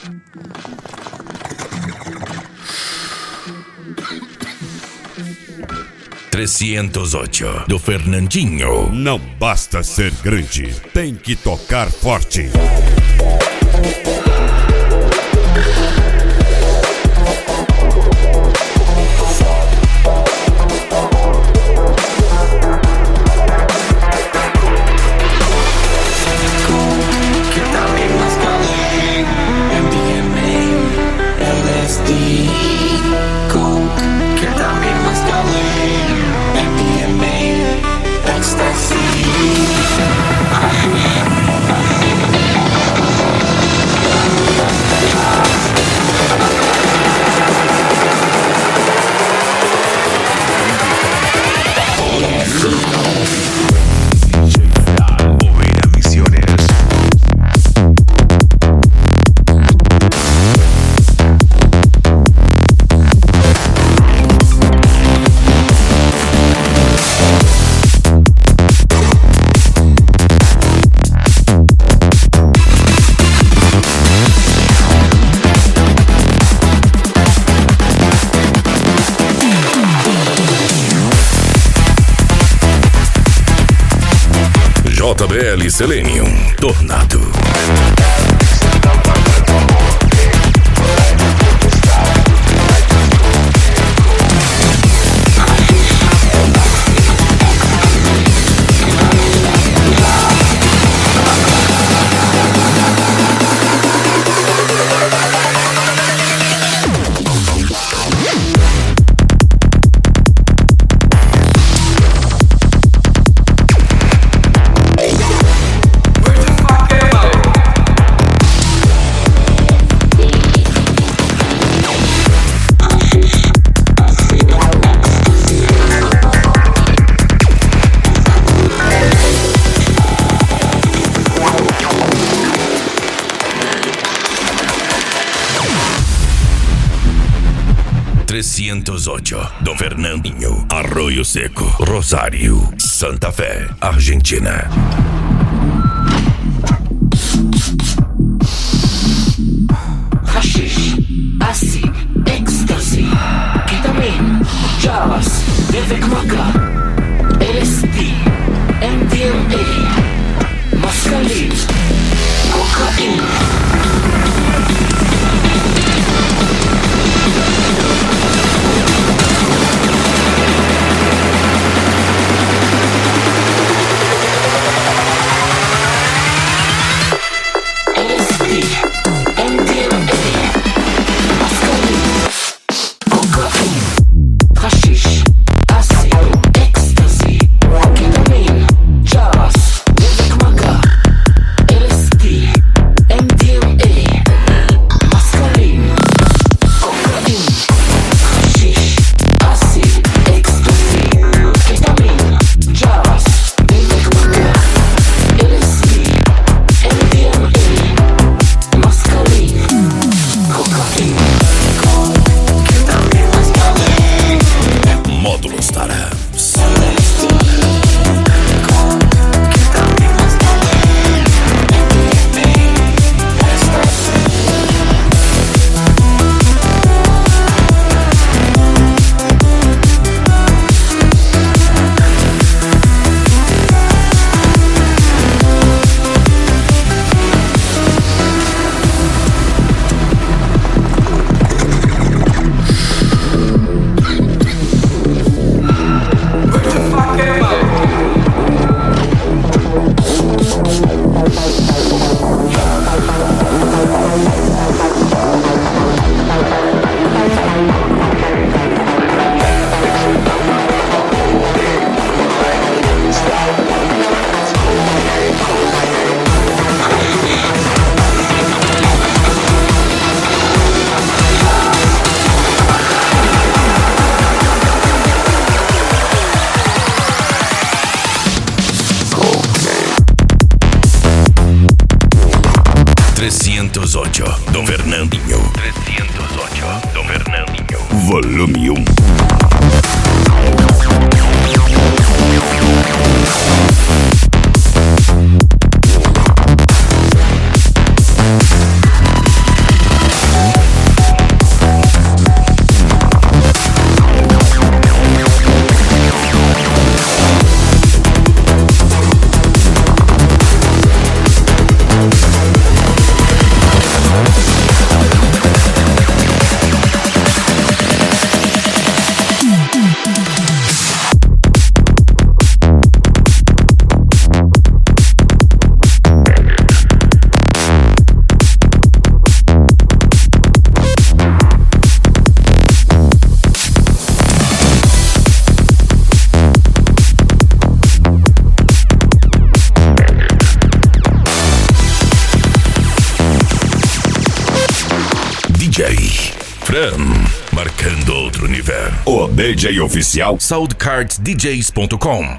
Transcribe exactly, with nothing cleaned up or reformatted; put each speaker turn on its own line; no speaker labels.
trezentos e oito do Fernandinho.
Não basta ser grande, tem que tocar forte.
J B L Selenium, Tornado. trezentos e oito do Fernandinho, Arroio Seco, Rosário, Santa Fé, Argentina.
Hashish, acid, ecstasy, ketamine, jazz, Vivek Maka, L S D, M D M A, mescaline, cocaína.
trezentos e oito do Fernandinho. trezentos e oito do Fernandinho.
Volume um.
Instagram, marcando outro nível.
O D J oficial
soundcards d js ponto com.